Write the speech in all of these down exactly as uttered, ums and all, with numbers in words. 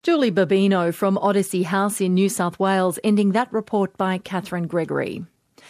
Julie Babino from Odyssey House in New South Wales, ending that report by Catherine Gregory.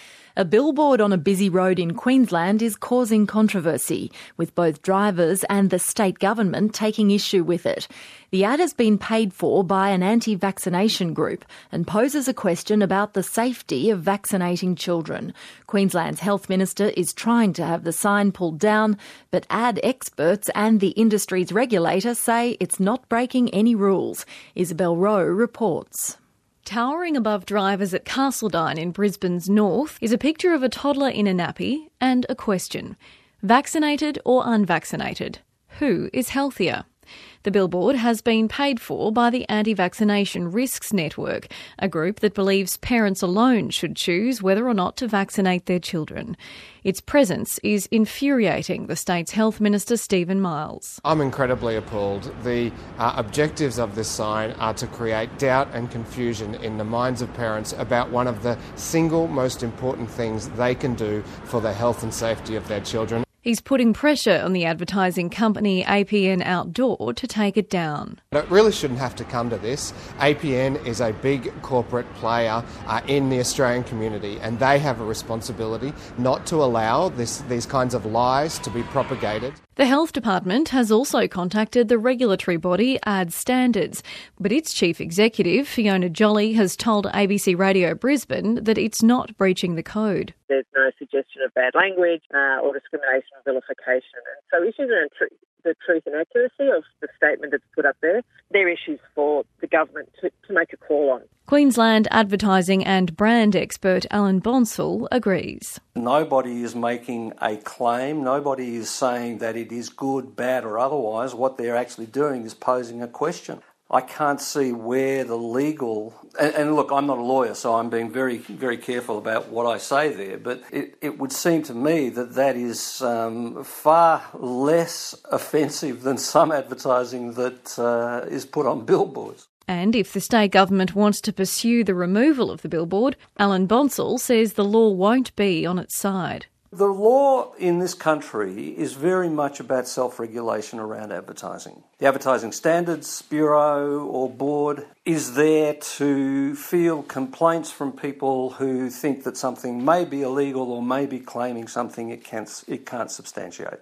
A billboard on a busy road in Queensland is causing controversy, with both drivers and the state government taking issue with it. The ad has been paid for by an anti-vaccination group and poses a question about the safety of vaccinating children. Queensland's Health Minister is trying to have the sign pulled down, but ad experts and the industry's regulator say it's not breaking any rules. Isabel Rowe reports. Towering above drivers at Castledine in Brisbane's north is a picture of a toddler in a nappy and a question. Vaccinated or unvaccinated? Who is healthier? The billboard has been paid for by the Anti-Vaccination Risks Network, a group that believes parents alone should choose whether or not to vaccinate their children. Its presence is infuriating the state's Health Minister, Stephen Miles. I'm incredibly appalled. The uh, objectives of this sign are to create doubt and confusion in the minds of parents about one of the single most important things they can do for the health and safety of their children. He's putting pressure on the advertising company A P N Outdoor to take it down. It really shouldn't have to come to this. A P N is a big corporate player uh, in the Australian community, and they have a responsibility not to allow this, these kinds of lies to be propagated. The Health Department has also contacted the regulatory body Ad Standards, but its chief executive, Fiona Jolly, has told A B C Radio Brisbane that it's not breaching the code. There's no suggestion of bad language uh, or discrimination or vilification. And so issues around tr- the truth and accuracy of the statement that's put up there, they're issues for the government to, to make a call on. Queensland advertising and brand expert Alan Bonsall agrees. Nobody is making a claim. Nobody is saying that it is good, bad or otherwise. What they're actually doing is posing a question. I can't see where the legal... And, and look, I'm not a lawyer, so I'm being very, very careful about what I say there, but it, it would seem to me that that is um, far less offensive than some advertising that uh, is put on billboards. And if the state government wants to pursue the removal of the billboard, Alan Bonsall says the law won't be on its side. The law in this country is very much about self-regulation around advertising. The Advertising Standards Bureau or Board is there to field complaints from people who think that something may be illegal or may be claiming something it can't, it can't substantiate.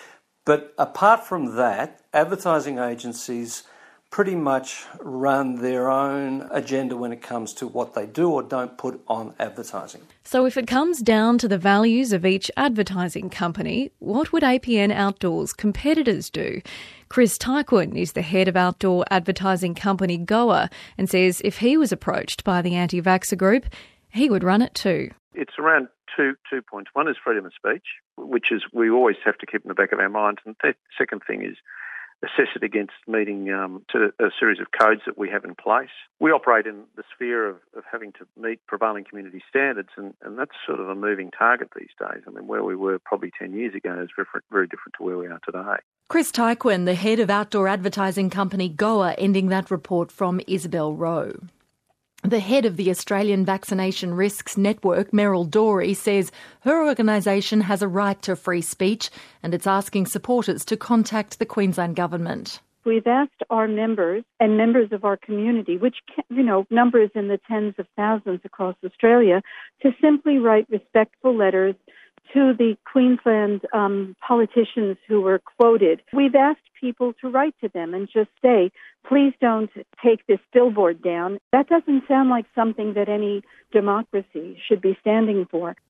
But apart from that, advertising agencies pretty much run their own agenda when it comes to what they do or don't put on advertising. So if it comes down to the values of each advertising company, what would A P N Outdoor's competitors do? Chris Tyquin is the head of outdoor advertising company Goa and says if he was approached by the anti-vaxxer group, he would run it too. It's around two two points. One is freedom of speech, which is we always have to keep in the back of our minds. And the second thing is assess it against meeting um, to a series of codes that we have in place. We operate in the sphere of, of having to meet prevailing community standards, and, and that's sort of a moving target these days. I mean, where we were probably ten years ago is very, very different to where we are today. Chris Tyquin, the head of outdoor advertising company Goa, ending that report from Isabel Rowe. The head of the Australian Vaccination Risks Network, Meryl Dorey, says her organisation has a right to free speech and it's asking supporters to contact the Queensland Government. We've asked our members and members of our community, which, you know, numbers in the tens of thousands across Australia, to simply write respectful letters to the Queensland um, politicians who were quoted. We've asked people to write to them and just say, please don't take this billboard down. That doesn't sound like something that any democracy should be standing for.